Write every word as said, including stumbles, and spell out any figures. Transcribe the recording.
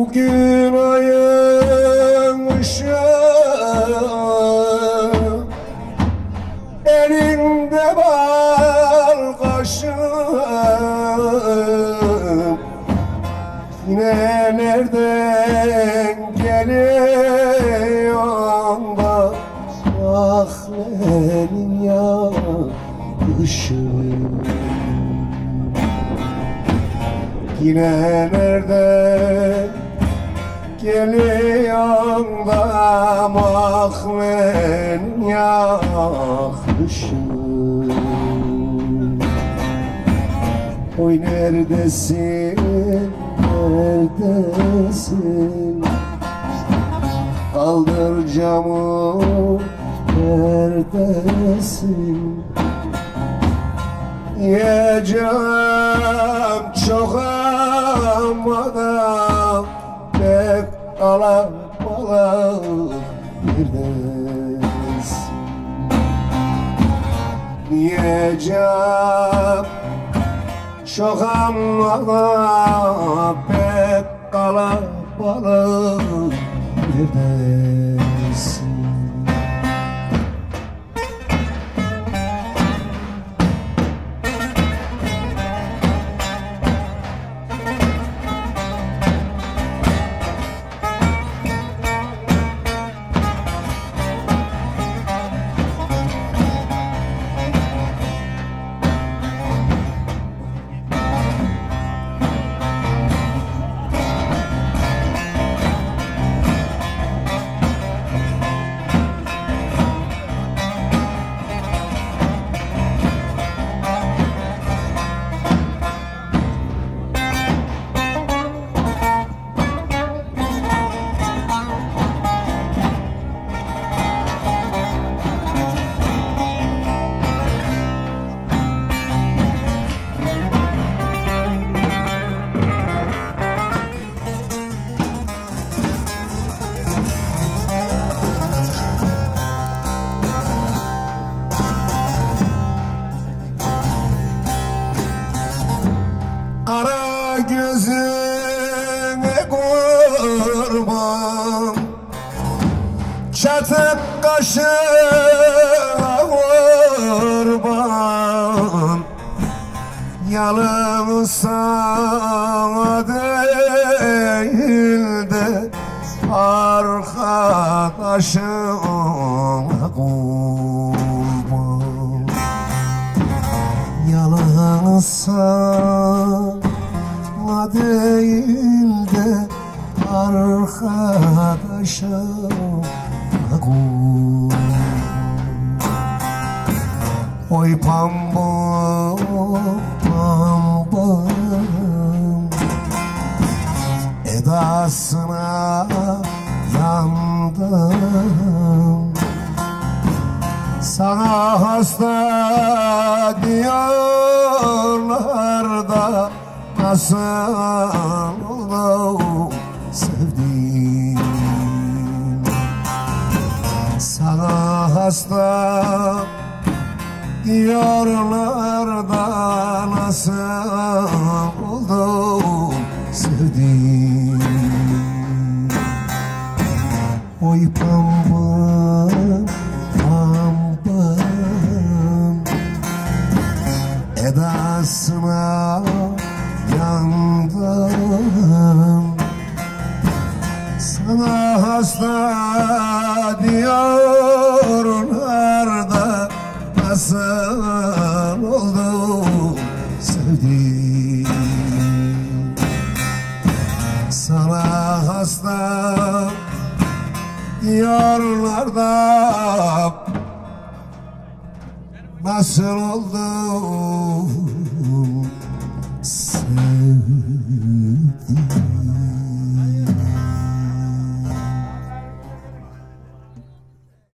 Bugün ayın ışığı elinde bal kaşığım, yine nereden geliyor da sahnenin yakışım? Yine nereden geliyor da mahven yakışım? Oy neredesin, neredesin? Kaldır camı, neredesin? Yiyeceğim çok ama da pek kalabalık neredesin? Yiyeceğim çok ama da pek kalabalık neredesin? Kara gözüne kurban, çatık kaşına kurban, yalnız sana değil de arkadaşına kurban. Yalnız sana değil de arkadaşa kurban. Oy pambuk pambuk edasına yandım, sana hasta diyorlar da nasıl oldu sevdiğim? Sana hasta diyorlar da nasıl oldu sevdiğim? Oy pambam pambam edasına yandım, sana hasta diyorlar da nasıl oldu sevdiğim? Sana hasta diyorlar da nasıl oldu